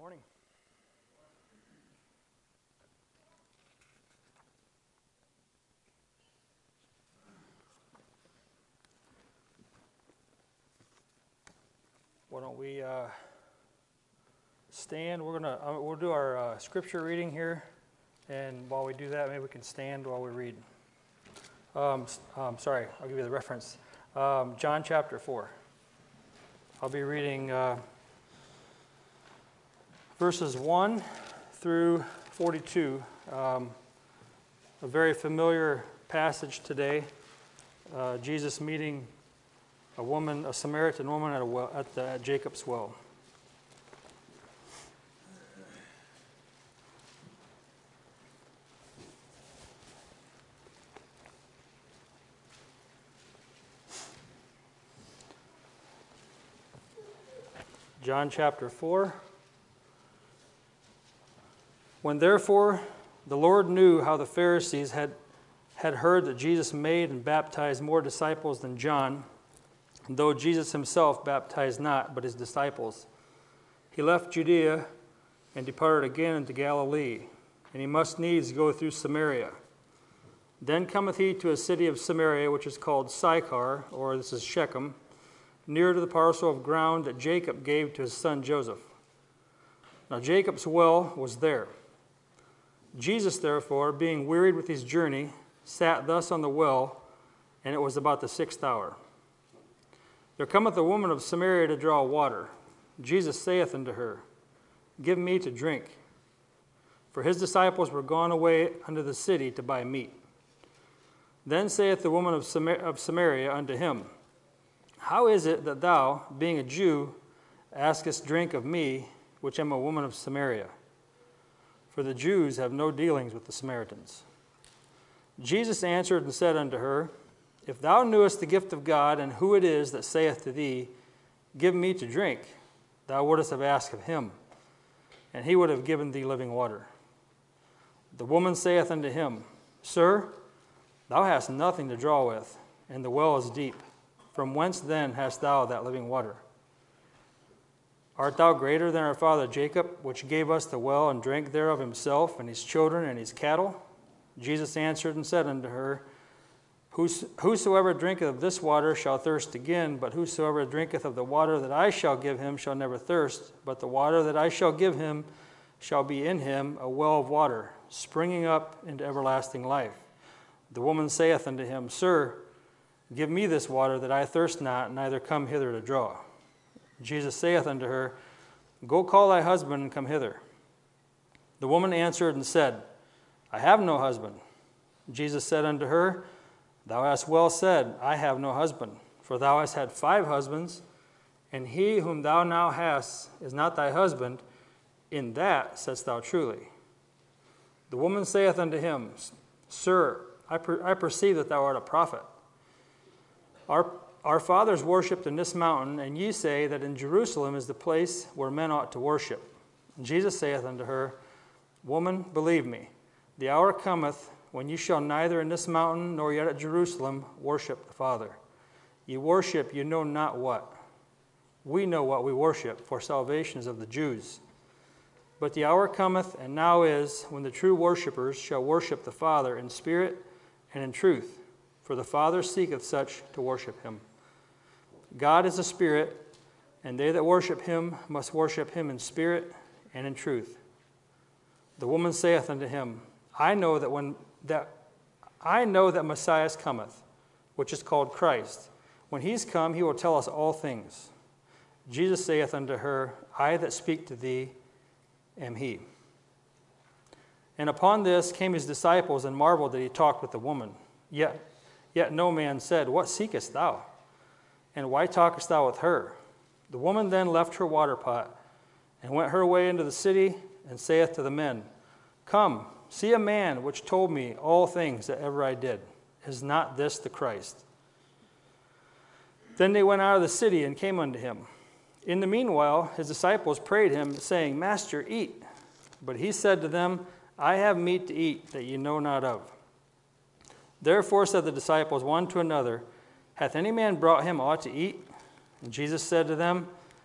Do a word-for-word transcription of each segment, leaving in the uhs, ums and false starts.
Morning. Why don't we uh, stand? We're gonna uh, we'll do our uh, scripture reading here, and while we do that, maybe we can stand while we read. Um, um, sorry, I'll give you the reference. Um, John chapter four. I'll be reading uh, verses one through forty-two. Um, a very familiar passage today. Uh, Jesus meeting a woman, a Samaritan woman at, a well, at, the, at Jacob's well. John chapter four. When therefore the Lord knew how the Pharisees had, had heard that Jesus made and baptized more disciples than John, though Jesus himself baptized not, but his disciples, he left Judea and departed again into Galilee, and he must needs go through Samaria. Then cometh he to a city of Samaria, which is called Sychar, or this is Shechem, near to the parcel of ground that Jacob gave to his son Joseph. Now Jacob's well was there. Jesus, therefore, being wearied with his journey, sat thus on the well, and it was about the sixth hour. There cometh a woman of Samaria to draw water. Jesus saith unto her, Give me to drink. For his disciples were gone away unto the city to buy meat. Then saith the woman of Samaria unto him, How is it that thou, being a Jew, askest drink of me, which am a woman of Samaria? For the Jews have no dealings with the Samaritans. Jesus answered and said unto her, If thou knewest the gift of God, and who it is that saith to thee, Give me to drink, thou wouldest have asked of him, and he would have given thee living water. The woman saith unto him, Sir, thou hast nothing to draw with, and the well is deep. From whence then hast thou that living water? Art thou greater than our father Jacob, which gave us the well and drank thereof himself, and his children, and his cattle? Jesus answered and said unto her, Whosoever drinketh of this water shall thirst again, but whosoever drinketh of the water that I shall give him shall never thirst, but the water that I shall give him shall be in him a well of water, springing up into everlasting life. The woman saith unto him, Sir, give me this water that I thirst not, neither come hither to draw. Jesus saith unto her, Go call thy husband and come hither. The woman answered and said, I have no husband. Jesus said unto her, Thou hast well said, I have no husband. For thou hast had five husbands, and he whom thou now hast is not thy husband. In that saidst thou truly. The woman saith unto him, Sir, I, per- I perceive that thou art a prophet. Our, our fathers worshipped in this mountain, and ye say that in Jerusalem is the place where men ought to worship. And Jesus saith unto her, Woman, believe me, the hour cometh when ye shall neither in this mountain nor yet at Jerusalem worship the Father. Ye worship you know not what. We know what we worship, for salvation is of the Jews. But the hour cometh, and now is, when the true worshippers shall worship the Father in spirit and in truth, for the Father seeketh such to worship him. God is a spirit, and they that worship him must worship him in spirit and in truth. The woman saith unto him, I know that when that I know that Messiah cometh, which is called Christ. When he's come, he will tell us all things. Jesus saith unto her, I that speak to thee am he. And upon this came his disciples and marveled that he talked with the woman. Yet, yet no man said, What seekest thou? And why talkest thou with her? The woman then left her water pot and went her way into the city and saith to the men, Come, see a man which told me all things that ever I did. Is not this the Christ? Then they went out of the city and came unto him. In the meanwhile, his disciples prayed him, saying, Master, eat. But he said to them, I have meat to eat that ye know not of. Therefore said the disciples one to another, Hath any man brought him aught to eat? And Jesus said to them,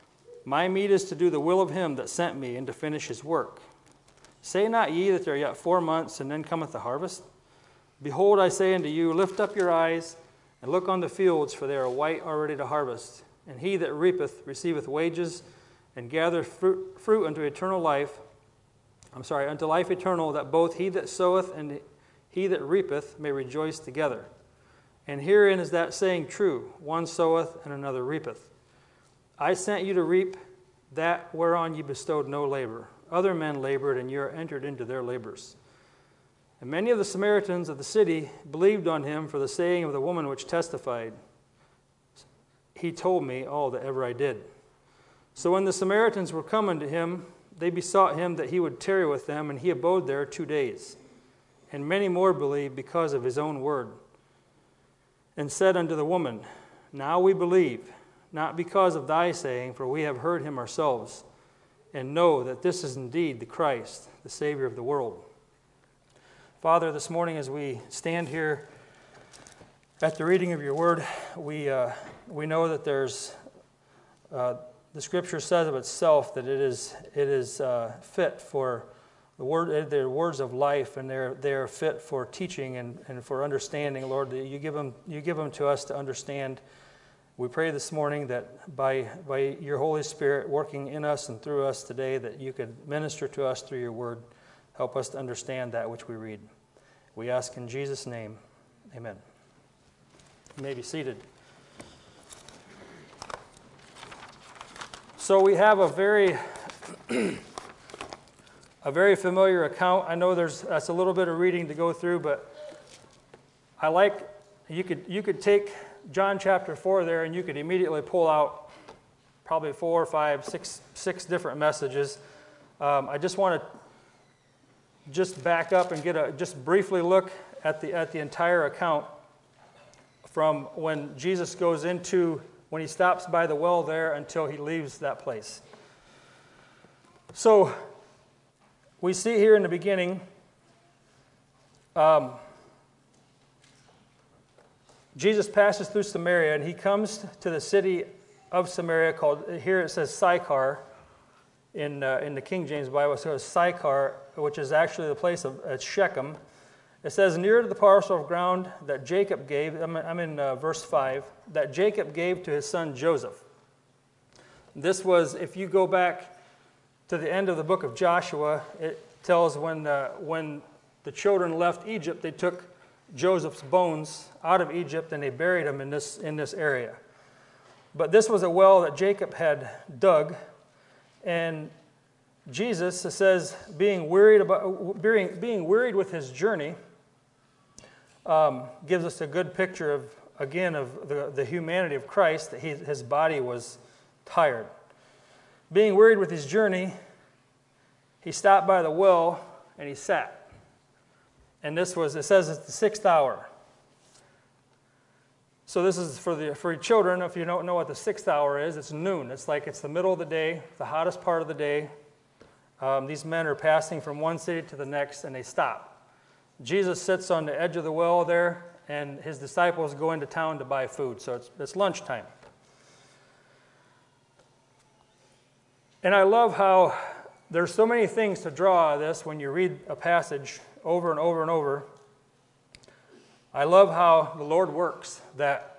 My meat is to do the will of him that sent me, and to finish his work. Say not ye that there are yet four months, and then cometh the harvest? Behold, I say unto you, lift up your eyes, and look on the fields, for they are white already to harvest. And he that reapeth receiveth wages, and gathereth fruit, fruit unto eternal life, I'm sorry, unto life eternal, that both he that soweth and he that reapeth may rejoice together. And herein is that saying true, one soweth and another reapeth. I sent you to reap that whereon ye bestowed no labor. Other men labored, and ye are entered into their labors. And many of the Samaritans of the city believed on him for the saying of the woman which testified, He told me all that ever I did. So when the Samaritans were come unto him, they besought him that he would tarry with them, and he abode there two days. And many more believed because of his own word, and said unto the woman, Now we believe, not because of thy saying, for we have heard him ourselves, and know that this is indeed the Christ, the Savior of the world. Father, this morning as we stand here at the reading of your word, we uh, we know that there's, uh, the Scripture says of itself that it is it is uh, fit for the word. They're words of life, and they're they're fit for teaching and, and for understanding. Lord, that you give them you give them to us to understand. We pray this morning that by by your Holy Spirit working in us and through us today, that you could minister to us through your word. Help us to understand that which we read. We ask in Jesus' name, amen. You may be seated. So we have a very, a very familiar account. I know there's that's a little bit of reading to go through, but I like you could you could take John chapter four there, and you could immediately pull out probably four, five, six, six different messages. Um, I just want to just back up and get a just briefly look at the at the entire account from when Jesus goes into when he stops by the well there until he leaves that place. So we see here in the beginning um, Jesus passes through Samaria, and he comes to the city of Samaria called, here it says Sychar in uh, in the King James Bible, so it's Sychar, which is actually the place of uh, Shechem. It says, near to the parcel of ground that Jacob gave, I'm, I'm in uh, verse five, that Jacob gave to his son Joseph. This was, if you go back to the end of the book of Joshua, it tells when uh, when the children left Egypt, they took Joseph's bones out of Egypt and they buried them in this in this area. But this was a well that Jacob had dug, and Jesus, it says, being wearied about being, being wearied with his journey, um, gives us a good picture of again of the, the humanity of Christ. That he, his body was tired. Being wearied with his journey, he stopped by the well and he sat. And this was, it says it's the sixth hour. So this is for the for children. If you don't know what the sixth hour is, it's noon. It's like it's the middle of the day, the hottest part of the day. Um, these men are passing from one city to the next, and they stop. Jesus sits on the edge of the well there, and his disciples go into town to buy food. So it's it's lunchtime. And I love how there's so many things to draw out of this when you read a passage over and over and over. I love how the Lord works, that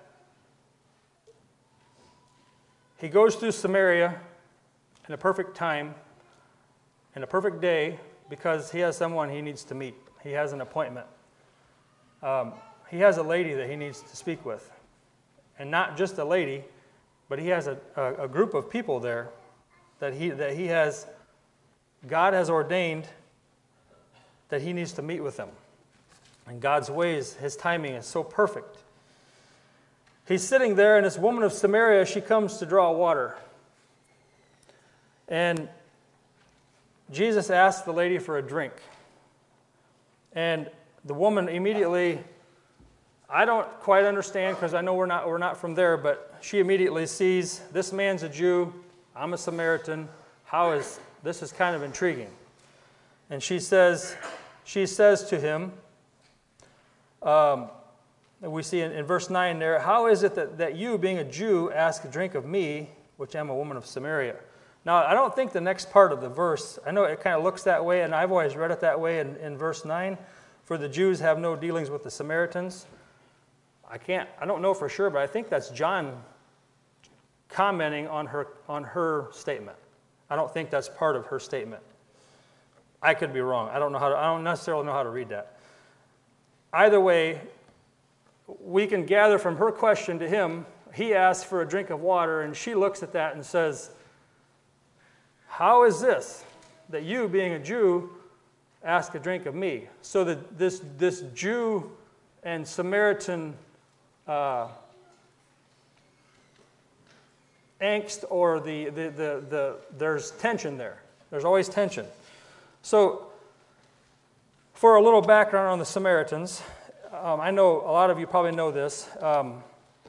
he goes through Samaria in a perfect time, in a perfect day, because he has someone he needs to meet. He has an appointment. Um, he has a lady that he needs to speak with. And not just a lady, but he has a, a, a group of people there that he that he has, God has ordained that he needs to meet with them. And God's ways, his timing is so perfect. He's sitting there, and this woman of Samaria, she comes to draw water. And Jesus asks the lady for a drink. And the woman immediately, I don't quite understand because I know we're not we're not from there, but she immediately sees, this man's a Jew, I'm a Samaritan. How is this is kind of intriguing. And she says, she says to him, Um, we see in, in verse nine there, how is it that, that you, being a Jew, ask a drink of me, which am a woman of Samaria? Now, I don't think the next part of the verse, I know it kind of looks that way, and I've always read it that way in, in verse nine, for the Jews have no dealings with the Samaritans. I can't, I don't know for sure, but I think that's John commenting on her on her statement. I don't think that's part of her statement. I could be wrong. I don't know how to, I don't necessarily know how to read that. Either way, we can gather from her question to him, he asks for a drink of water, and she looks at that and says, how is this that you, being a Jew, ask a drink of me? So that this, this Jew and Samaritan uh, angst, or the, the, the, the, there's tension there. There's always tension. So, for a little background on the Samaritans, um, I know a lot of you probably know this, um,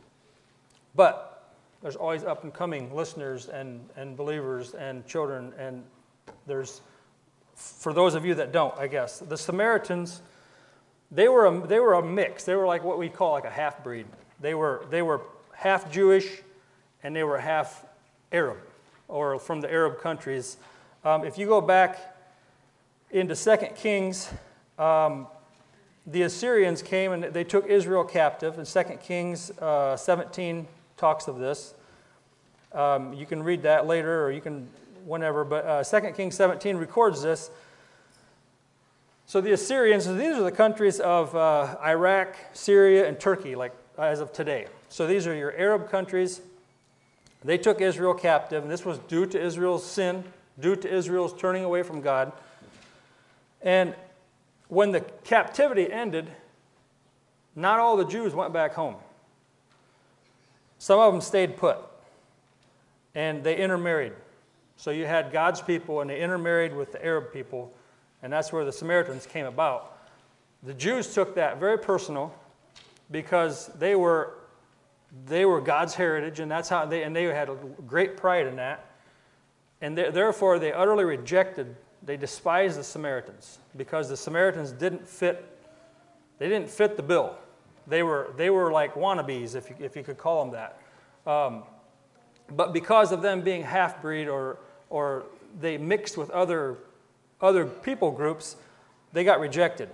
but there's always up-and-coming listeners and, and believers and children, and there's, for those of you that don't, I guess, the Samaritans, they were a, they were a mix. They were like what we call like a half-breed. They were, they were half Jewish, and they were half Arab, or from the Arab countries. Um, if you go back into Second Kings, um, the Assyrians came and they took Israel captive, and Second Kings uh, seventeen talks of this. Um, you can read that later, or you can whenever, but uh, Second Kings seventeen records this. So the Assyrians, so these are the countries of uh, Iraq, Syria, and Turkey, like as of today. So these are your Arab countries. They took Israel captive, and this was due to Israel's sin, due to Israel's turning away from God. And when the captivity ended, not all the Jews went back home. Some of them stayed put, and they intermarried. So you had God's people, and they intermarried with the Arab people, and that's where the Samaritans came about. The Jews took that very personal because they were they were God's heritage, and that's how they and they had a great pride in that, and they, therefore they utterly rejected. They despised the Samaritans because the Samaritans didn't fit. They didn't fit the bill. They were they were like wannabes, if you, if you could call them that. Um, but because of them being half-breed, or or they mixed with other other people groups, they got rejected.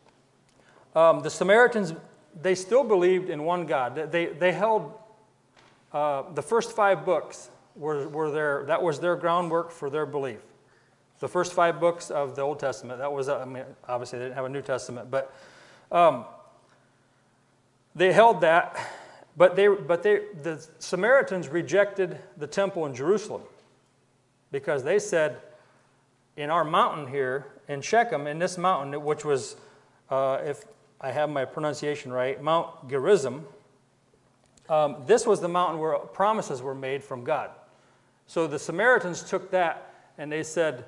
Um, the Samaritans, they still believed in one God. They they held uh, the first five books were were their that was their groundwork for their belief. The first five books of the Old Testament. That was, I mean, obviously they didn't have a New Testament, but um, they held that. But they, but they, the Samaritans rejected the temple in Jerusalem because they said, in our mountain here in Shechem, in this mountain, which was, uh, if I have my pronunciation right, Mount Gerizim. Um, this was the mountain where promises were made from God. So the Samaritans took that and they said,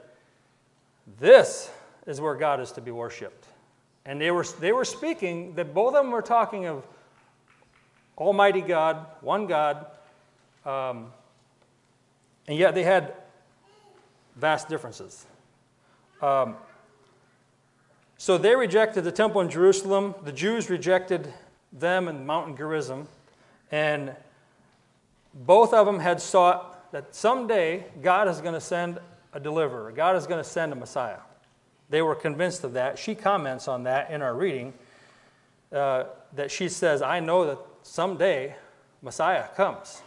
this is where God is to be worshipped. And they were they were speaking, that both of them were talking of Almighty God, one God, um, and yet they had vast differences. Um, so they rejected the temple in Jerusalem. The Jews rejected them in Mount Gerizim. And both of them had sought that someday God is going to send a deliverer. God is going to send a Messiah. They were convinced of that. She comments on that in our reading, uh, that she says, I know that someday Messiah comes.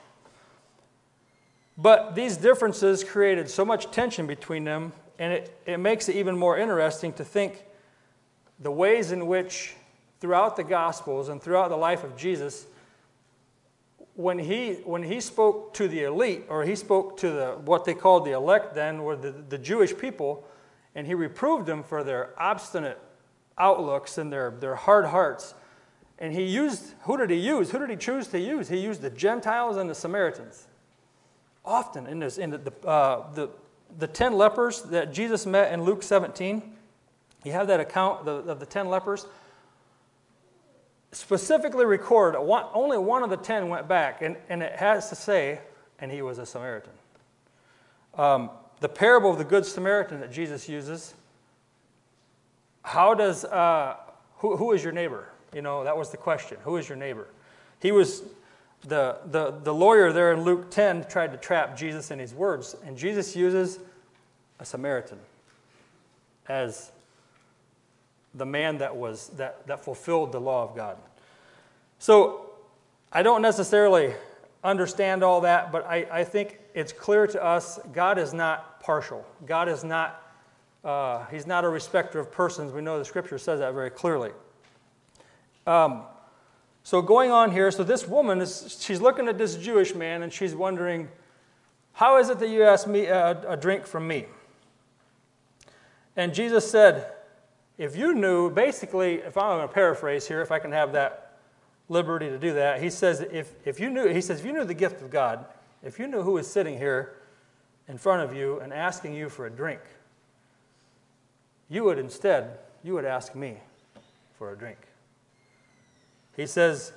But these differences created so much tension between them, and it, it makes it even more interesting to think the ways in which throughout the Gospels and throughout the life of Jesus, when he when he spoke to the elite, or he spoke to the what they called the elect then, or the, the Jewish people, and he reproved them for their obstinate outlooks and their, their hard hearts. And he used, who did he use? Who did he choose to use? He used the Gentiles and the Samaritans. Often in this, in the uh, the the ten lepers that Jesus met in Luke seventeen, you have that account of the, of the ten lepers. Specifically record, one, only one of the ten went back, and, and it has to say, and he was a Samaritan. Um, the parable of the Good Samaritan that Jesus uses, how does, uh, who, who is your neighbor? You know, that was the question. Who is your neighbor? He was, the, the, the lawyer there in Luke ten tried to trap Jesus in his words, and Jesus uses a Samaritan as the man that was that, that fulfilled the law of God. So I don't necessarily understand all that, but I, I think it's clear to us God is not partial. God is not, uh, he's not a respecter of persons. We know the Scripture says that very clearly. Um, so going on here, so this woman, is she's looking at this Jewish man, and she's wondering, how is it that you ask me a, a drink from me? And Jesus said, if you knew, basically, if I'm going to paraphrase here, if I can have that liberty to do that, he says, if, if you knew, he says, if you knew the gift of God, if you knew who is sitting here in front of you and asking you for a drink, you would instead, you would ask me for a drink. He says,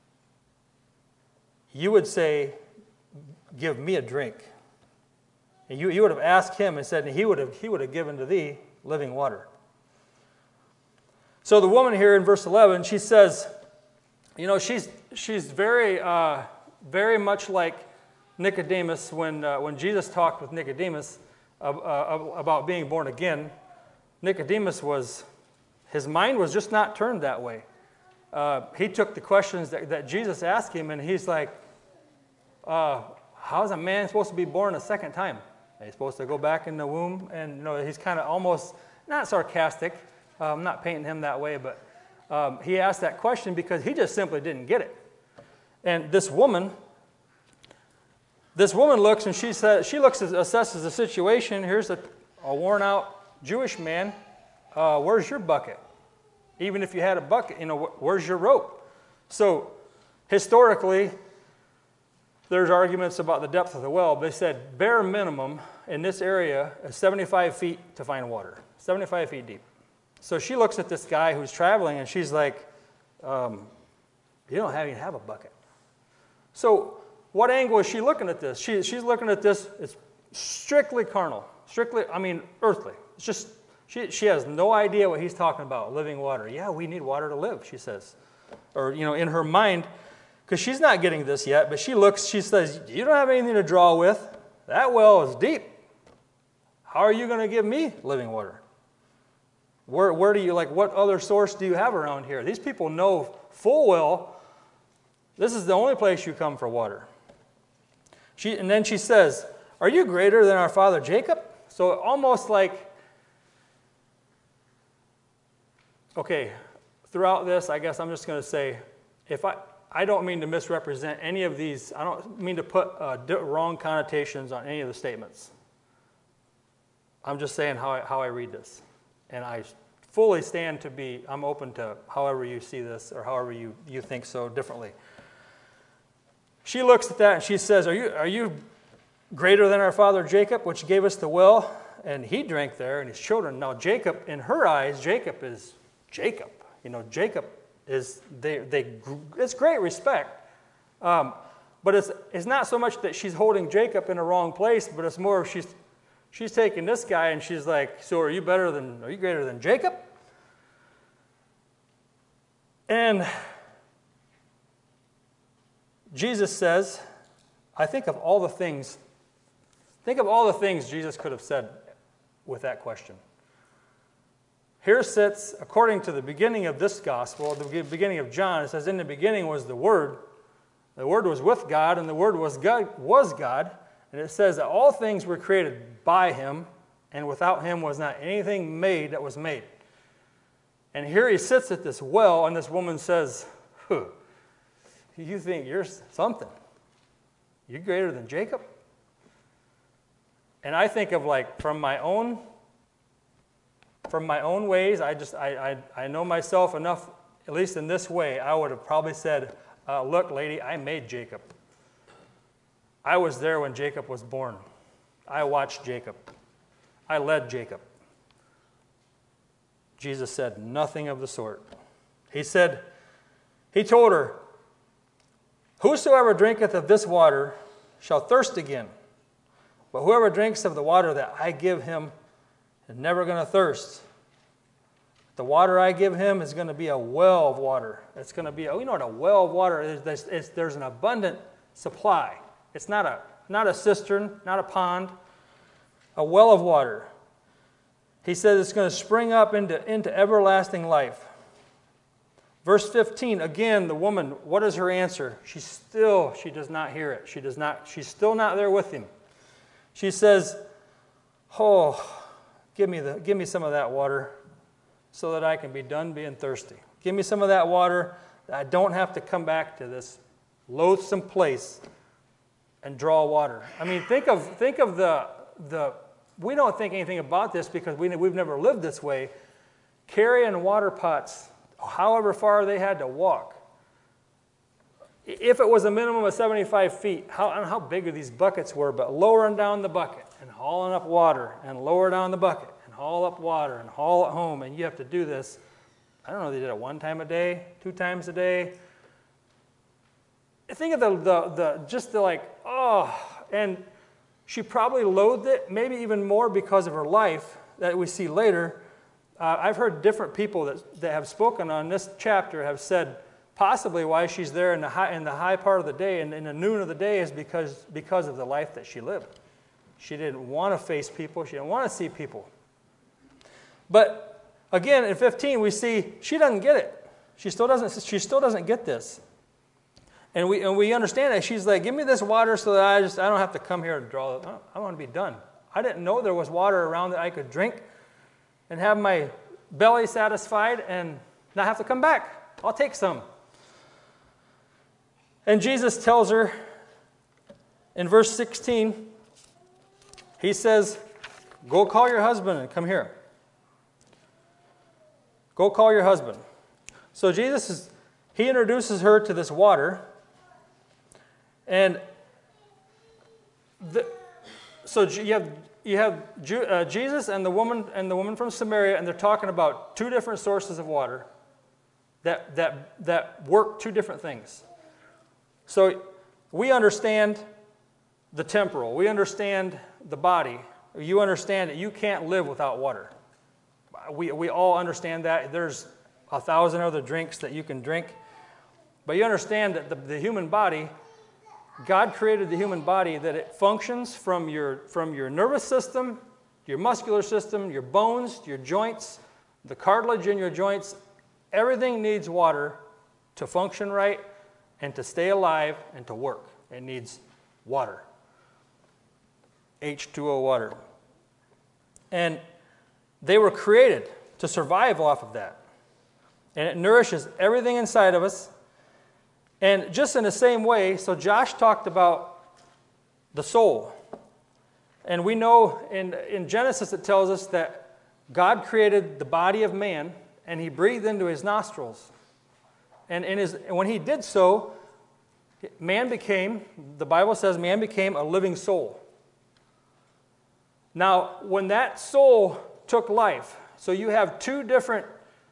you would say, give me a drink. And you, you would have asked him and said, and he would have, he would have given to thee living water. So the woman here in verse eleven, she says, you know, she's she's very uh, very much like Nicodemus when uh, when Jesus talked with Nicodemus uh, uh, about being born again. Nicodemus was, his mind was just not turned that way. Uh, he took the questions that, that Jesus asked him, and he's like, uh, how is a man supposed to be born a second time? He's supposed to go back in the womb, and you know, he's kind of almost, not sarcastic, uh, I'm not painting him that way, but um, he asked that question because he just simply didn't get it. And this woman, this woman looks, and she says, she looks, assesses the situation. Here's a, a worn-out Jewish man. Uh, where's your bucket? Even if you had a bucket, you know, where's your rope? So historically, there's arguments about the depth of the well. They said bare minimum in this area is seventy-five feet to find water, seventy-five feet deep. So she looks at this guy who's traveling, and she's like, um, you don't even have a bucket. So what angle is she looking at this? She, she's looking at this, it's strictly carnal, strictly, I mean, earthly. It's just, she, she has no idea what he's talking about, living water. Yeah, we need water to live, she says. Or, you know, in her mind, because she's not getting this yet, but she looks, she says, you don't have anything to draw with. That well is deep. How are you going to give me living water? Where, where do you, like, what other source do you have around here? These people know full well this is the only place you come for water. She, and then she says, are you greater than our father Jacob? So almost like, okay, throughout this, I guess I'm just going to say, if I, I don't mean to misrepresent any of these, I don't mean to put uh, wrong connotations on any of the statements. I'm just saying how I, how I read this. And I fully stand to be, I'm open to however you see this or however you, you think so differently. She looks at that and she says, are you, are you greater than our father Jacob, which gave us the well? And he drank there, and his children. Now Jacob, in her eyes, Jacob is Jacob. You know, Jacob is, they, they, it's great respect. Um, but it's, it's not so much that she's holding Jacob in the wrong place, but it's more she's, she's taking this guy and she's like, so are you better than, are you greater than Jacob? And Jesus says, I think of all the things, think of all the things Jesus could have said with that question. Here sits, according to the beginning of this gospel, the beginning of John, it says, in the beginning was the Word. The Word was with God, and the Word was God, was God. And it says that all things were created by Him, and without Him was not anything made that was made. And here he sits at this well, and this woman says, huh, you think you're something. You're greater than Jacob? And I think of, like, from my own from my own ways, I just I I, I know myself enough, at least in this way, I would have probably said, uh, look, lady, I made Jacob. I was there when Jacob was born. I watched Jacob. I led Jacob. Jesus said nothing of the sort. He said, he told her, whosoever drinketh of this water shall thirst again. But whoever drinks of the water that I give him is never going to thirst. The water I give him is going to be a well of water. It's going to be, a, you know what a well of water is? There's, it's, there's an abundant supply. It's not a, not a cistern, not a pond, a well of water. He says it's going to spring up into, into everlasting life. Verse fifteen, again, the woman, what is her answer? She still, she does not hear it. She does not, she's still not there with him. She says, oh, give me the, give me some of that water so that I can be done being thirsty. Give me some of that water that I don't have to come back to this loathsome place and draw water. I mean, think of, think of the, the, we don't think anything about this because we, we've never lived this way. Carrying water pots, however far they had to walk. If it was a minimum of seventy-five feet, how, I don't know how big these buckets were, but lowering down the bucket and hauling up water and lower down the bucket and haul up water and haul it home, and you have to do this. I don't know, they did it one time a day, two times a day. Think of the, the, the just the like, oh, and she probably loathed it, maybe even more because of her life that we see later. Uh, I've heard different people that, that have spoken on this chapter have said possibly why she's there in the high, in the high part of the day and in the noon of the day is because, because of the life that she lived. She didn't want to face people. She didn't want to see people. But again, in fifteen, we see she doesn't get it. She still doesn't, she still doesn't get this. And we, and we understand that. She's like, give me this water so that I just I don't have to come here and draw it. I want to be done. I didn't know there was water around that I could drink and have my belly satisfied and not have to come back. I'll take some. And Jesus tells her in verse sixteen, he says, go call your husband and come here. Go call your husband. So Jesus, is, he introduces her to this water. And the, so you have you have uh, Jesus and the woman and the woman from Samaria, and they're talking about two different sources of water that that that work two different things. So we understand the temporal. We understand the body. You understand that you can't live without water. We we all understand that. There's a thousand other drinks that you can drink, but you understand that the, the human body. God created the human body that it functions from your, from your nervous system, your muscular system, your bones, your joints, the cartilage in your joints. Everything needs water to function right and to stay alive and to work. It needs water. H two O water. And they were created to survive off of that. And it nourishes everything inside of us. And just in the same way, so Josh talked about the soul. And we know in, in Genesis it tells us that God created the body of man and he breathed into his nostrils. And in his, when he did so, man became, the Bible says man became a living soul. Now, when that soul took life, so you have two different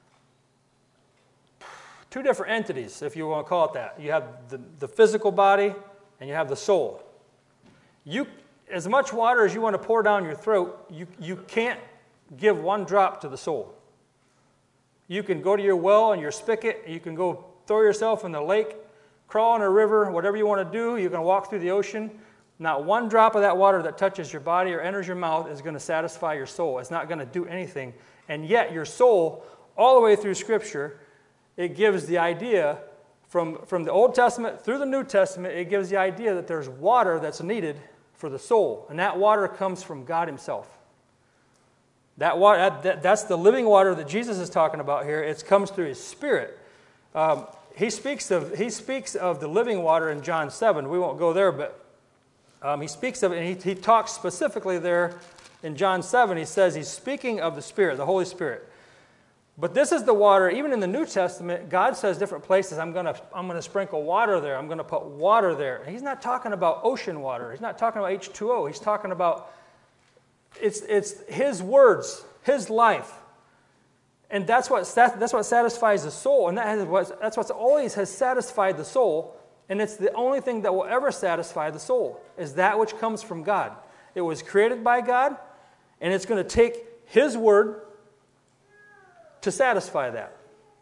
Two different entities, if you want to call it that. You have the, the physical body and you have the soul. You, as much water as you want to pour down your throat, you, you can't give one drop to the soul. You can go to your well and your spigot, you can go throw yourself in the lake, crawl in a river, whatever you want to do. You can walk through the ocean. Not one drop of that water that touches your body or enters your mouth is going to satisfy your soul. It's not going to do anything. And yet your soul, all the way through Scripture, it gives the idea, from, from the Old Testament through the New Testament, it gives the idea that there's water that's needed for the soul. And that water comes from God himself. That water, that, that's the living water that Jesus is talking about here. It comes through his Spirit. Um, he, speaks of, he speaks of the living water in John seven. We won't go there, but um, he speaks of it, and he, he talks specifically there in John seven. He says he's speaking of the Spirit, the Holy Spirit. But this is the water, even in the New Testament, God says different places, I'm going to I'm going to sprinkle water there. I'm going to put water there. And he's not talking about ocean water. He's not talking about H two O. He's talking about, it's, it's his words, his life. And that's what, that's what satisfies the soul. And that has, that's what's always has satisfied the soul. And it's the only thing that will ever satisfy the soul, is that which comes from God. It was created by God, and it's going to take his word to satisfy that.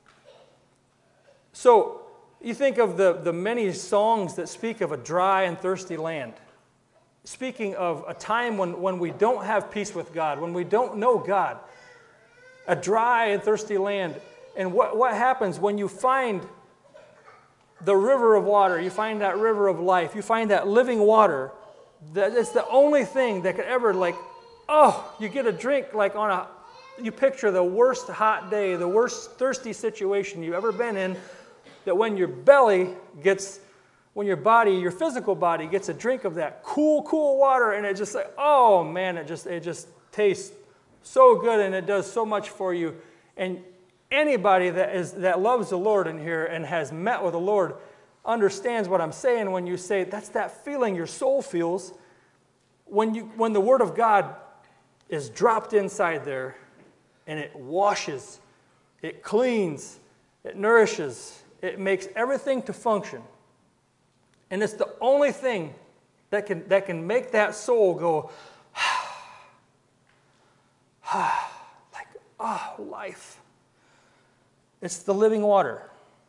So you think of the, the many songs that speak of a dry and thirsty land. Speaking of a time when, when we don't have peace with God, when we don't know God. A dry and thirsty land. And what, what happens when you find the river of water, you find that river of life, you find that living water, that it's the only thing that could ever, like, oh, you get a drink like on a, you picture the worst hot day, the worst thirsty situation you've ever been in, that when your belly gets, when your body, your physical body gets a drink of that cool, cool water, and it just like, oh man, it just, it just tastes so good, and it does so much for you. And anybody that is that loves the Lord in here and has met with the Lord understands what I'm saying when you say that's that feeling your soul feels when you when the Word of God is dropped inside there, and it washes, it cleans, it nourishes, it makes everything to function. And it's the only thing that can that can make that soul go, like, oh, life. It's the living water.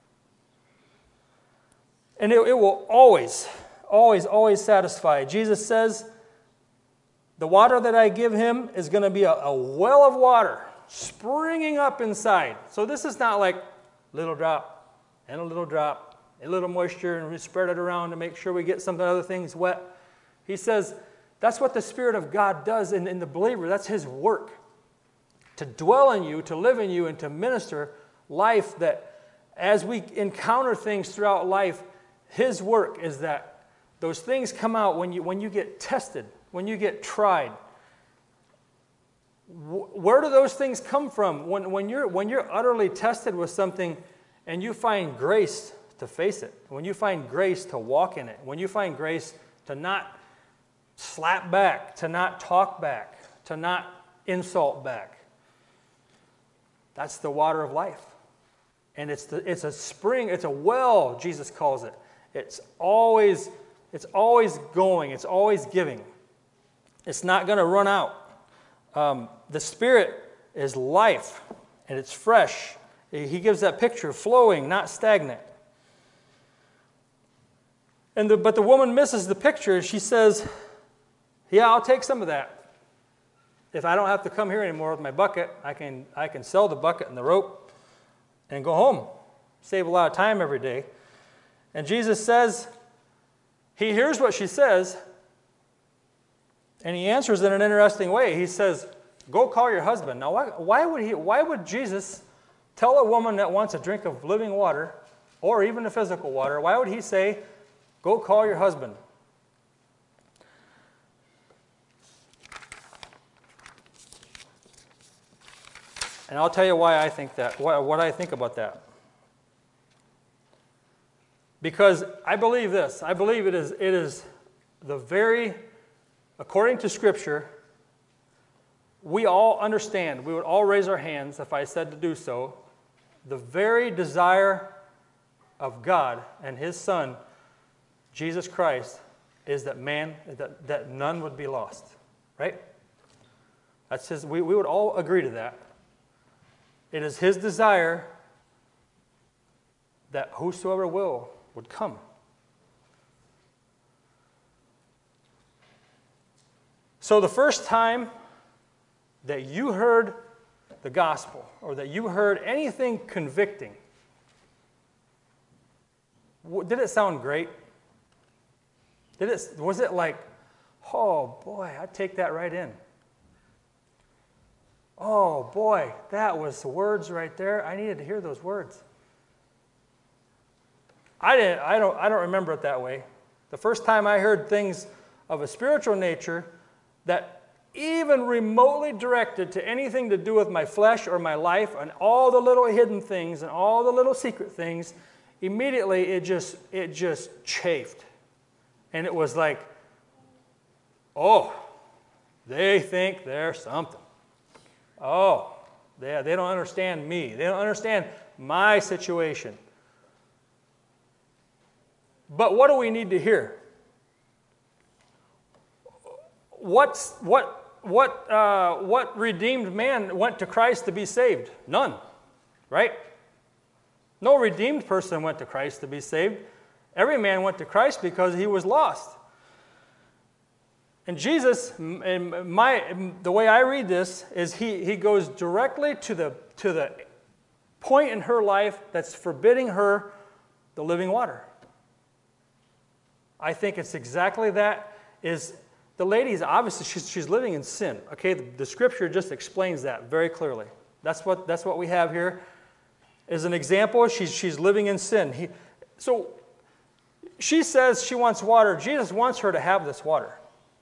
And it, it will always, always, always satisfy. Jesus says, the water that I give him is going to be a, a well of water springing up inside. So this is not like little drop and a little drop, a little moisture, and we spread it around to make sure we get some other things wet. He says that's what the Spirit of God does in, in the believer. That's his work. To dwell in you, to live in you, and to minister life that as we encounter things throughout life, his work is that those things come out when you when you get tested, when you get tried. Where do those things come from? When, when, you're, when you're utterly tested with something and you find grace to face it, when you find grace to walk in it, when you find grace to not slap back, to not talk back, to not insult back, that's the water of life. And it's the, it's a spring, it's a well, Jesus calls it. It's always, it's always going, it's always giving. It's not going to run out. Um, the Spirit is life, and it's fresh. He gives that picture, flowing, not stagnant. And the, but the woman misses the picture. She says, yeah, I'll take some of that. If I don't have to come here anymore with my bucket, I can I can sell the bucket and the rope and go home. Save a lot of time every day. And Jesus says, he hears what she says, and he answers in an interesting way. He says, go call your husband. Now, why, why would he? Why would Jesus tell a woman that wants a drink of living water, or even the physical water, why would he say, go call your husband? And I'll tell you why I think that, what, what I think about that. Because I believe this. I believe it is, it is the very, according to Scripture, we all understand, we would all raise our hands if I said to do so, the very desire of God and His Son, Jesus Christ, is that man, that, that none would be lost. Right? That's his, we, we would all agree to that. It is His desire that whosoever will would come. So the first time that you heard the gospel, or that you heard anything convicting, did it sound great? Did it, was it like, oh boy, I'd take that right in? Oh boy, that was the words right there. I needed to hear those words. I didn't. I don't. I don't remember it that way. The first time I heard things of a spiritual nature that even remotely directed to anything to do with my flesh or my life, and all the little hidden things and all the little secret things, immediately it just it just chafed, and it was like, oh, they think they're something. Oh, they, they don't understand me. They don't understand my situation. But what do we need to hear? What's, what, what, uh, what redeemed man went to Christ to be saved? None. right? No redeemed person went to Christ to be saved. Every man went to Christ because he was lost. And Jesus, in my, the way I read this, is he, he goes directly to the, to the point in her life that's forbidding her the living water. I think it's exactly that. Is the lady's obviously she's, she's living in sin. Okay, the, the scripture just explains that very clearly. That's what that's what we have here. As an example, she's she's living in sin. He, so she says she wants water. Jesus wants her to have this water.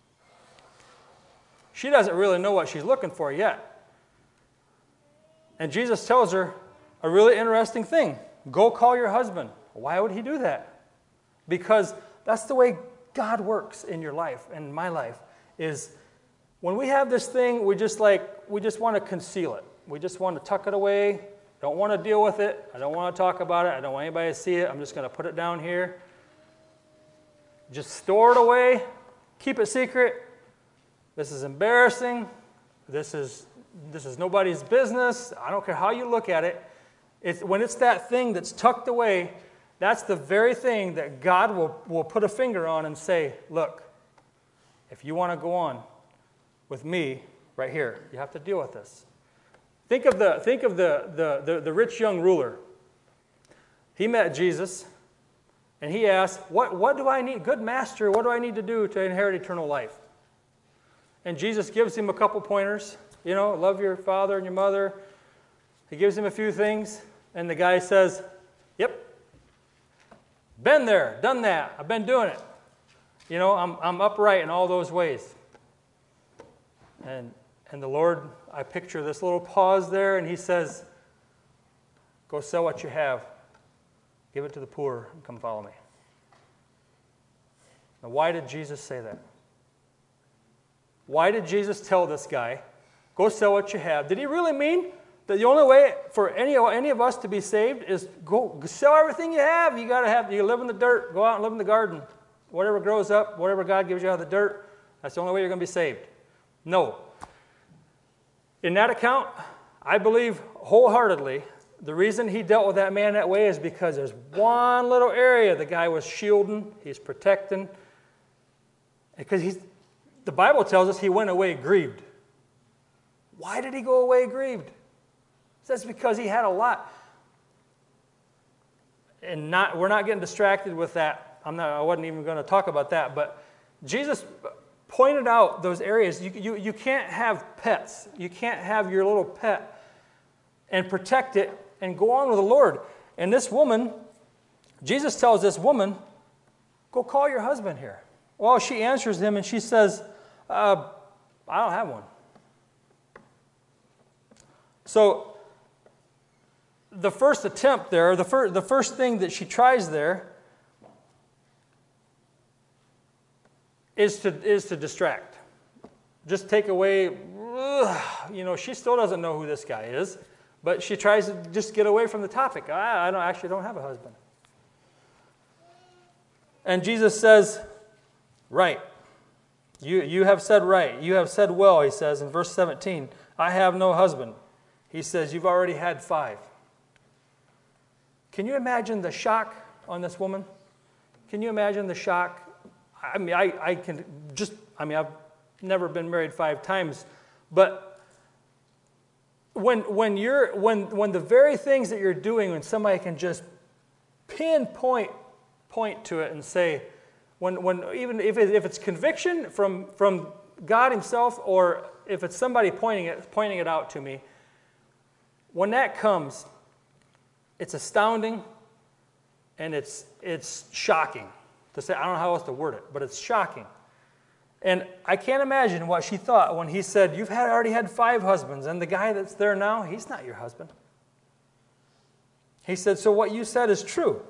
She doesn't really know what she's looking for yet. And Jesus tells her a really interesting thing. Go call your husband. Why would he do that? Because that's the way God works in your life and in my life, is when we have this thing, we just like, we just want to conceal it. We just want to tuck it away. Don't want to deal with it. I don't want to talk about it. I don't want anybody to see it. I'm just going to put it down here. Just store it away. Keep it secret. This is embarrassing. This is, this is nobody's business. I don't care how you look at it. It's, when it's that thing that's tucked away, that's the very thing that God will, will put a finger on and say, look, if you want to go on with me right here, you have to deal with this. Think of the, think of the, the, the, the rich young ruler. He met Jesus, and he asked, what, what do I need? Good master, what do I need to do to inherit eternal life? And Jesus gives him a couple pointers. You know, love your father and your mother. He gives him a few things, and the guy says, yep. Been there, done that. I've been doing it. You know, I'm I'm upright in all those ways. And and the Lord, I picture this little pause there, and he says, go sell what you have. Give it to the poor and come follow me. Now, why did Jesus say that? Why did Jesus tell this guy, go sell what you have? Did he really mean that the only way for any, any of us to be saved is go sell everything you have? You got to have, you live in the dirt, go out and live in the garden. Whatever grows up, whatever God gives you out of the dirt, that's the only way you're going to be saved. No. In that account, I believe wholeheartedly the reason he dealt with that man that way is because there's one little area the guy was shielding, he's protecting. Because he's, the Bible tells us he went away grieved. Why did he go away grieved? It says because he had a lot. And not we're not getting distracted with that. I'm not I wasn't even going to talk about that, but Jesus pointed out those areas. You, you, you can't have pets. You can't have your little pet and protect it and go on with the Lord. And this woman, Jesus tells this woman, go call your husband here. Well, she answers him and she says, uh, I don't have one. So the first attempt there, the, fir- the first thing that she tries there is to, is to distract. Just take away, ugh, you know, she still doesn't know who this guy is, but she tries to just get away from the topic. I, I don't, actually don't have a husband. And Jesus says, right. You, you have said right. You have said well, he says in verse seventeen. I have no husband. He says, you've already had five. Can you imagine the shock on this woman? Can you imagine the shock? I mean, I, I can just, I mean, I've never been married five times, but when when you're, when when the very things that you're doing, when somebody can just pinpoint, point to it and say, when when even if it, if it's conviction from from God himself, or if it's somebody pointing it pointing it out to me, when that comes, it's astounding and it's it's shocking. To say, I don't know how else to word it, but it's shocking. And I can't imagine what she thought when he said, you've had, already had five husbands, and the guy that's there now, he's not your husband. He said, so what you said is true.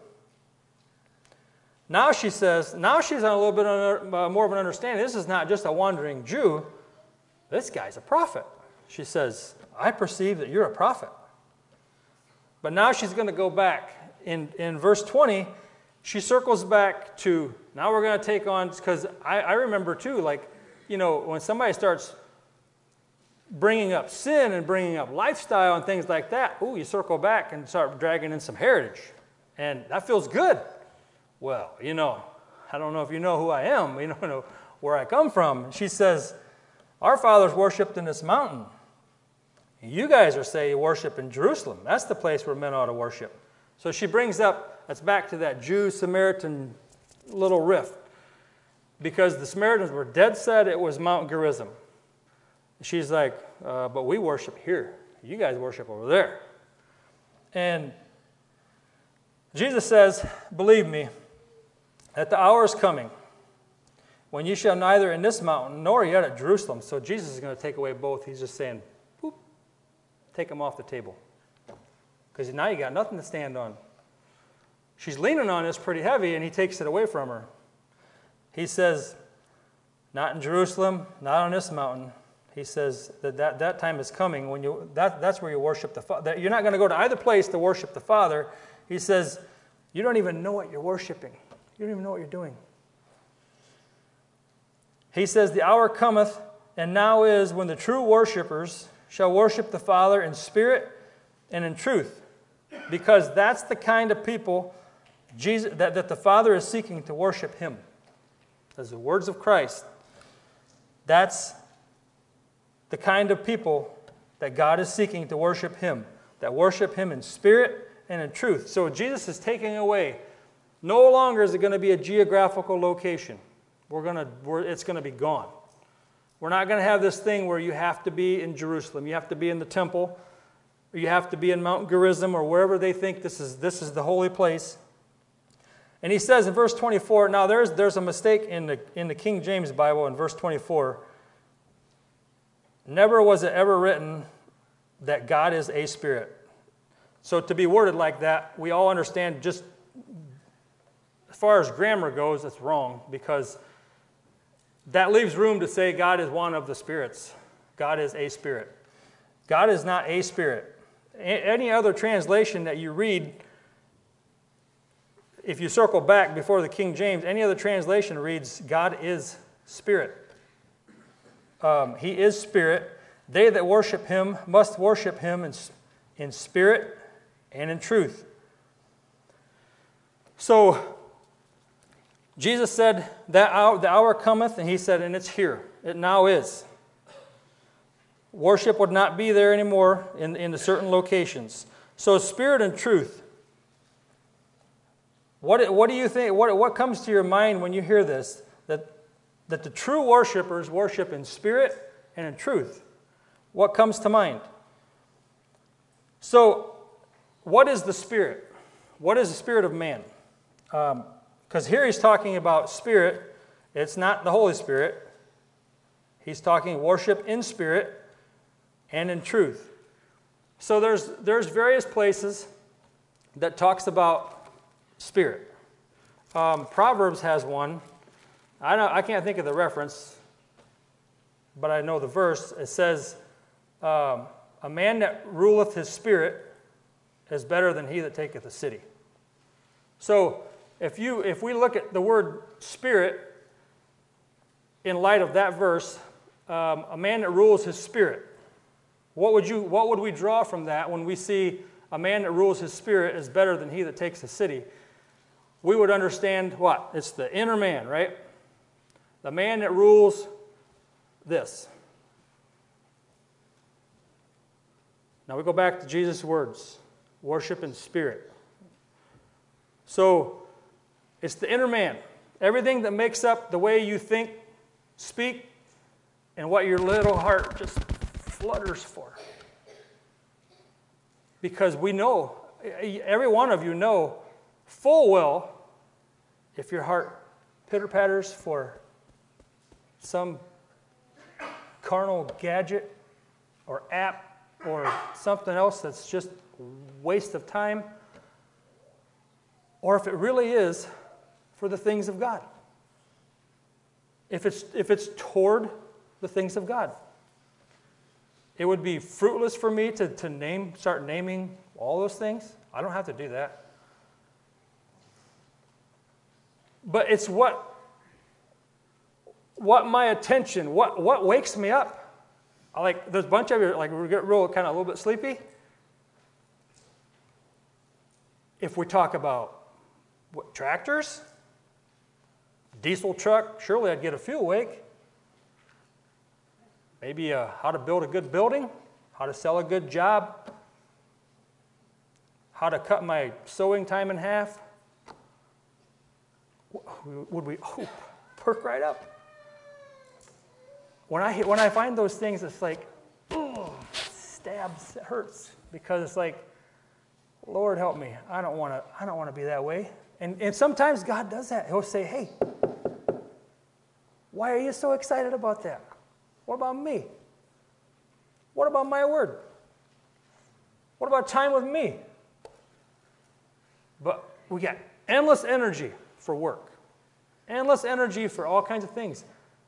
Now she says, now she's on a little bit under, uh, more of an understanding. This is not just a wandering Jew. This guy's a prophet. She says, I perceive that you're a prophet. But now she's going to go back. In, in verse twenty, she circles back to, now we're going to take on, because I, I remember too, like, you know, when somebody starts bringing up sin and bringing up lifestyle and things like that, ooh, you circle back and start dragging in some heritage. And that feels good. Well, you know, I don't know if you know who I am. You don't know where I come from. She says, our fathers worshipped in this mountain. You guys are saying you worship in Jerusalem. That's the place where men ought to worship. So she brings up, that's back to that Jew-Samaritan little rift. Because the Samaritans were dead set it was Mount Gerizim. She's like, uh, but we worship here. You guys worship over there. And Jesus says, believe me, that the hour is coming when you shall neither in this mountain nor yet at Jerusalem. So Jesus is going to take away both. He's just saying, boop, take them off the table. Because now you got nothing to stand on. She's leaning on this pretty heavy, and he takes it away from her. He says, not in Jerusalem, not on this mountain. He says that that, that time is coming when you that, that's where you worship the Father. You're not going to go to either place to worship the Father. He says, you don't even know what you're worshiping. You don't even know what you're doing. He says, the hour cometh, and now is, when the true worshipers shall worship the Father in spirit and in truth. Because that's the kind of people Jesus, that, that the Father is seeking to worship Him. As the words of Christ, that's the kind of people that God is seeking to worship Him, that worship Him in spirit and in truth. So Jesus is taking away, no longer is it going to be a geographical location. We're going to, we're, it's going to be gone. We're not going to have this thing where you have to be in Jerusalem, you have to be in the temple, or you have to be in Mount Gerizim, or wherever they think this is, this is the holy place. And he says in verse twenty-four, now there's, there's a mistake in the, in the King James Bible in verse twenty-four. Never was it ever written that God is a spirit. So to be worded like that, we all understand just as far as grammar goes, it's wrong, because that leaves room to say God is one of the spirits. God is a spirit. God is not a spirit. Any other translation that you read, if you circle back before the King James, any other translation reads, God is spirit. Um, he is spirit. They that worship Him must worship Him in, in spirit and in truth. So, Jesus said, that hour, the hour cometh, and He said, and it's here. It now is. Worship would not be there anymore in, in the certain locations. So, spirit and truth. What, what do you think, what, what comes to your mind when you hear this? That, that the true worshipers worship in spirit and in truth. What comes to mind? So, what is the spirit? What is the spirit of man? Because um, here he's talking about spirit. It's not the Holy Spirit. He's talking worship in spirit and in truth. So there's, there's various places that talks about spirit. Um, Proverbs has one. I don't, I can't think of the reference, but I know the verse. It says, um, a man that ruleth his spirit is better than he that taketh a city. So if you if we look at the word spirit in light of that verse, um, a man that rules his spirit, what would you what would we draw from that when we see a man that rules his spirit is better than he that takes a city? We would understand what? It's the inner man, right? The man that rules this. Now we go back to Jesus' words. Worship in spirit. So, it's the inner man. Everything that makes up the way you think, speak, and what your little heart just flutters for. Because we know, every one of you know full well, if your heart pitter-patters for some carnal gadget or app or something else that's just a waste of time, or if it really is for the things of God. If it's, if it's toward the things of God. It would be fruitless for me to, to name, start naming all those things. I don't have to do that. But it's what, what my attention, what, what wakes me up. I like, there's a bunch of you, like, we get real, kind of a little bit sleepy. If we talk about what, tractors, diesel truck, surely I'd get a few awake. Maybe uh, how to build a good building, how to sell a good job, how to cut my sewing time in half. Would we oh, perk right up? When I when I find those things, it's like, oh, stabs, it hurts, because it's like, Lord help me. I don't want to. I don't want to be that way. And and sometimes God does that. He'll say, hey, why are you so excited about that? What about me? What about my word? What about time with me? But we got endless energy for work, endless energy for all kinds of things.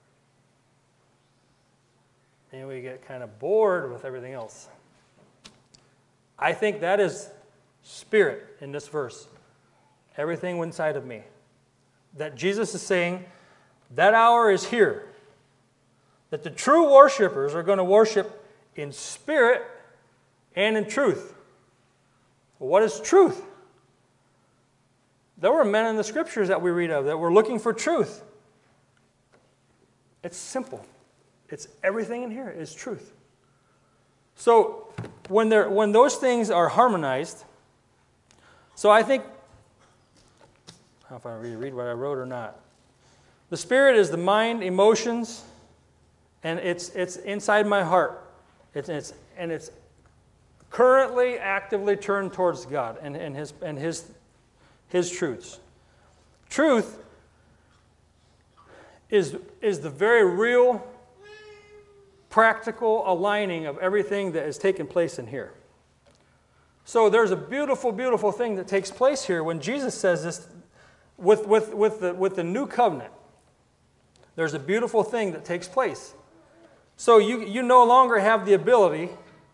And we get kind of bored with everything else. I think that is spirit in this verse. Everything inside of me. That Jesus is saying, that hour is here. That the true worshipers are going to worship in spirit and in truth. Well, what is truth? There were men in the scriptures that we read of that were looking for truth. It's simple. It's everything in here is truth. So when there, when those things are harmonized, so I think, I don't know if I read, read what I wrote or not. The spirit is the mind, emotions, and it's it's inside my heart. It's, it's and it's currently actively turned towards God and, and his and his his truths. Truth is is the very real, practical aligning of everything that has taken place in here. So there's a beautiful, beautiful thing that takes place here when Jesus says this with, with, with, the, with the new covenant. There's a beautiful thing that takes place. So you, you no longer have the ability.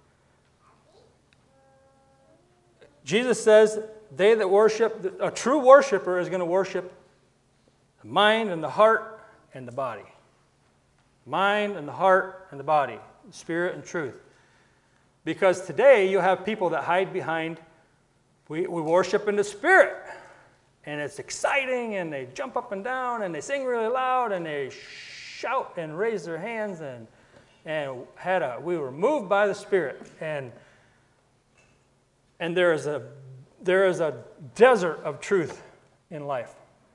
Jesus says, they that worship, a true worshiper is going to worship the mind and the heart and the body. Mind and the heart and the body, spirit and truth. Because today you have people that hide behind, we, we worship in the spirit. And it's exciting, and they jump up and down, and they sing really loud, and they shout and raise their hands, and and had a we were moved by the Spirit. And and there is a there is a desert of truth in life.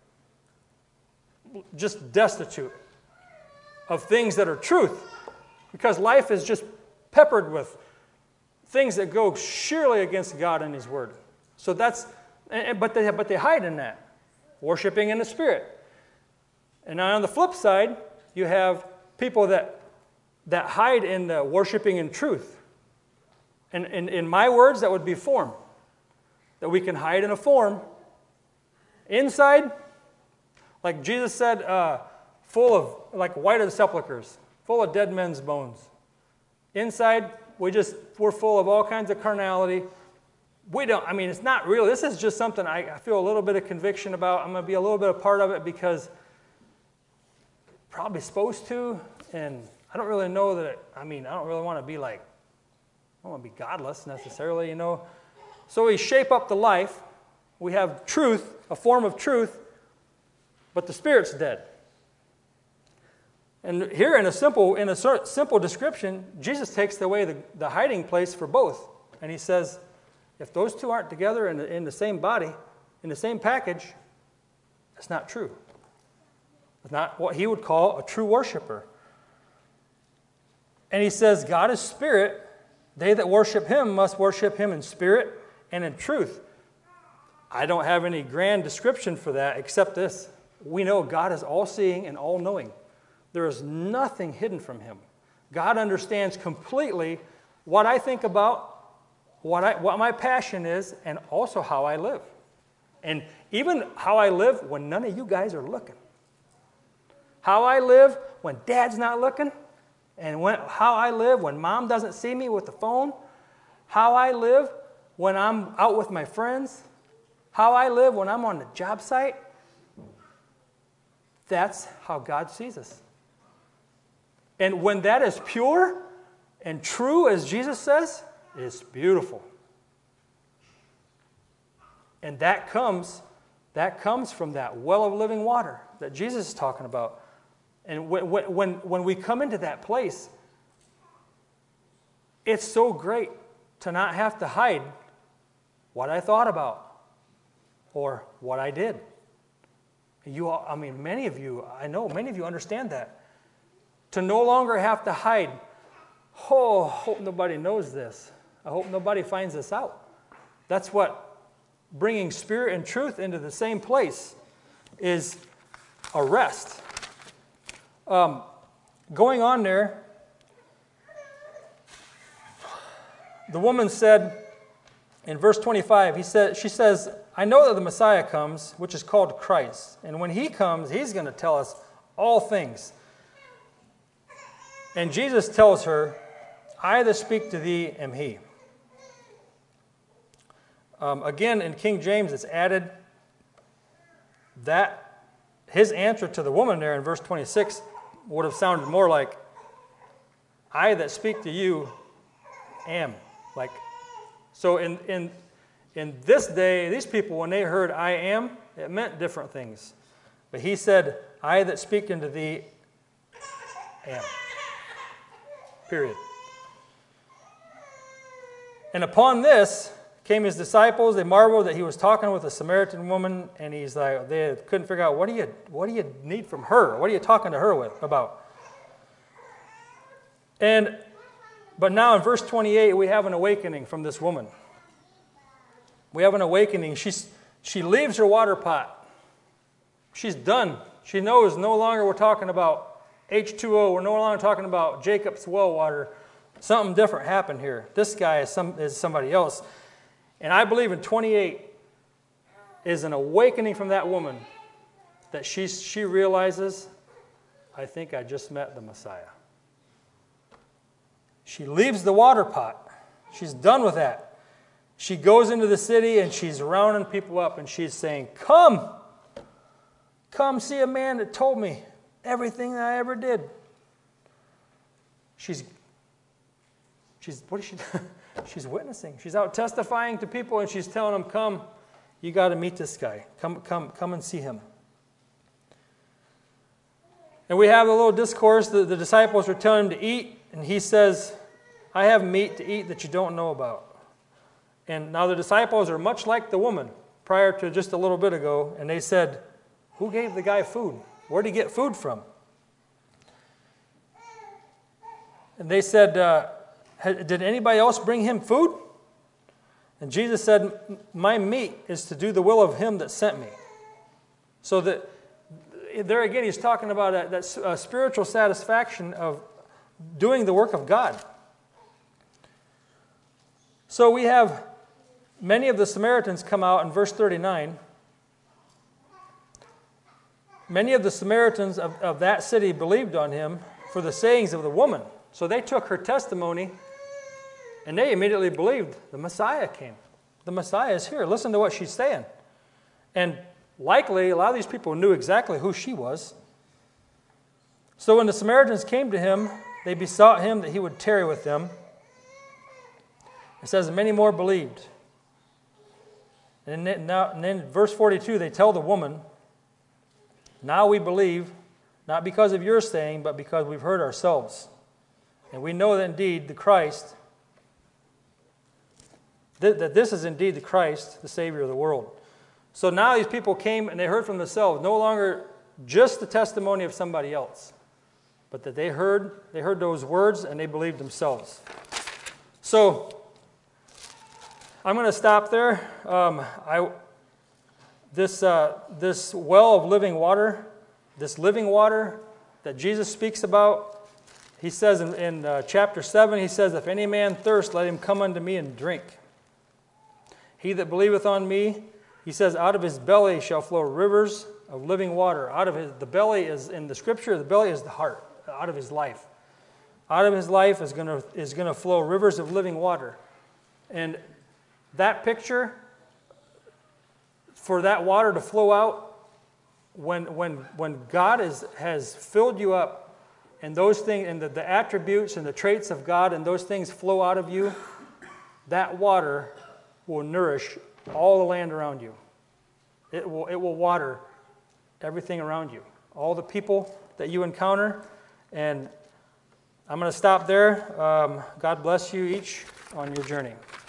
Just destitute of things that are truth. Because life is just peppered with things that go sheerly against God and His Word. So that's, but they, but they hide in that, worshiping in the Spirit. And on the flip side, you have people that that hide in the worshiping in truth. And in, in my words, that would be form. That we can hide in a form. Inside, like Jesus said, uh, full of, like white of the sepulchres, full of dead men's bones. Inside, we just, we're full of all kinds of carnality. We don't, I mean, it's not real. This is just something I, I feel a little bit of conviction about. I'm going to be a little bit a part of it because probably supposed to, and I don't really know that, it, I mean, I don't really want to be like, I don't want to be godless necessarily, you know. So we shape up the life. We have truth, a form of truth, but the Spirit's dead. And here in a simple in a simple description, Jesus takes away the, the hiding place for both. And he says, if those two aren't together in the, in the same body, in the same package, it's not true. It's not what he would call a true worshiper. And he says, God is spirit. They that worship him must worship him in spirit and in truth. I don't have any grand description for that except this. We know God is all-seeing and all-knowing. There is nothing hidden from him. God understands completely what I think about, what I, what my passion is, and also how I live. And even how I live when none of you guys are looking. How I live when Dad's not looking, and when, how I live when Mom doesn't see me with the phone. How I live when I'm out with my friends. How I live when I'm on the job site. That's how God sees us. And when that is pure, and true, as Jesus says, is beautiful. And that comes, that comes from that well of living water that Jesus is talking about. And when, when, when we come into that place, it's so great to not have to hide what I thought about or what I did. You, all, I mean, many of you, I know many of you understand that. To no longer have to hide. Oh, I hope nobody knows this. I hope nobody finds this out. That's what bringing spirit and truth into the same place is, a rest. Um, going on there, the woman said in verse twenty-five, he said, she says, I know that the Messiah comes, which is called Christ. And when he comes, he's going to tell us all things. And Jesus tells her, I that speak to thee am he. Um, again, in King James, it's added that his answer to the woman there in verse twenty-six would have sounded more like, I that speak to you am. Like, so in, in, in this day, these people, when they heard I am, it meant different things. But he said, I that speak unto thee am. Period. And upon this came his disciples. They marveled that he was talking with a Samaritan woman, and he's like, they couldn't figure out, what do you, what do you need from her? What are you talking to her with about? And but now in verse twenty-eight, we have an awakening from this woman. We have an awakening. She's, she leaves her water pot. She's done. She knows no longer we're talking about H two O. We're no longer talking about Jacob's well water. Something different happened here. This guy is, some, is somebody else. And I believe in twenty-eight is an awakening from that woman that she, she realizes, I think I just met the Messiah. She leaves the water pot. She's done with that. She goes into the city and she's rounding people up and she's saying, come, come see a man that told me everything that I ever did. She's, she's what is she doing? She's witnessing. She's out testifying to people and she's telling them, come, you got to meet this guy. Come, come, come and see him. And we have a little discourse. The, the disciples are telling him to eat, and he says, I have meat to eat that you don't know about. And now the disciples are much like the woman prior to just a little bit ago, and they said, who gave the guy food? Where did he get food from? And they said, uh, did anybody else bring him food? And Jesus said, my meat is to do the will of him that sent me. So that there again, he's talking about that, that uh, spiritual satisfaction of doing the work of God. So we have many of the Samaritans come out in verse thirty-nine. Many of the Samaritans of, of that city believed on him for the sayings of the woman. So they took her testimony and they immediately believed the Messiah came. The Messiah is here. Listen to what she's saying. And likely, a lot of these people knew exactly who she was. So when the Samaritans came to him, they besought him that he would tarry with them. It says, many more believed. And then, now, and then verse forty-two, they tell the woman, now we believe, not because of your saying, but because we've heard ourselves. And we know that indeed the Christ, th- that this is indeed the Christ, the Savior of the world. So now these people came and they heard from themselves, no longer just the testimony of somebody else, but that they heard, they heard those words and they believed themselves. So I'm going to stop there. Um, I, this, uh, this well of living water, this living water that Jesus speaks about, he says in, in uh, chapter seven, he says, if any man thirst, let him come unto me and drink. He that believeth on me, he says, out of his belly shall flow rivers of living water. Out of his, the belly is, in the scripture, the belly is the heart, out of his life. Out of his life is going to is going to flow rivers of living water. And that picture, for that water to flow out, when when when God is, has filled you up and those things, and the, the attributes and the traits of God, and those things flow out of you, that water will nourish all the land around you. It will, it will water everything around you, all the people that you encounter. And I'm going to stop there. Um, God bless you each on your journey.